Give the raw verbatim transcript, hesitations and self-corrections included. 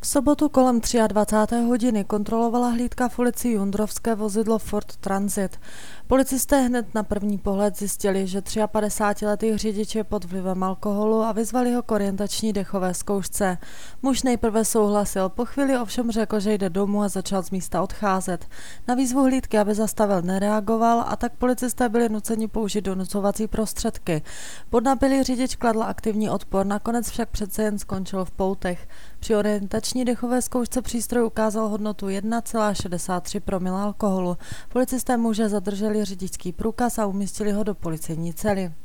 V sobotu kolem dvacáté třetí hodiny kontrolovala hlídka v ulici Jundrovské vozidlo Ford Transit. Policisté hned na první pohled zjistili, že padesátitříletý řidič je pod vlivem alkoholu a vyzvali ho k orientační dechové zkoušce. Muž nejprve souhlasil, po chvíli ovšem řekl, že jde domů a začal z místa odcházet. Na výzvu hlídky, aby zastavil, nereagoval a tak policisté byli nuceni použít donucovací prostředky. Podnapilý řidič kladl aktivní odpor, nakonec však přece jen skončil v poutech. Při orientační dechové zkoušce přístroj ukázal hodnotu jedna celá šedesát tři promile alkoholu. Policisté muže zadrželi řidičský průkaz a umístili ho do policejní cely.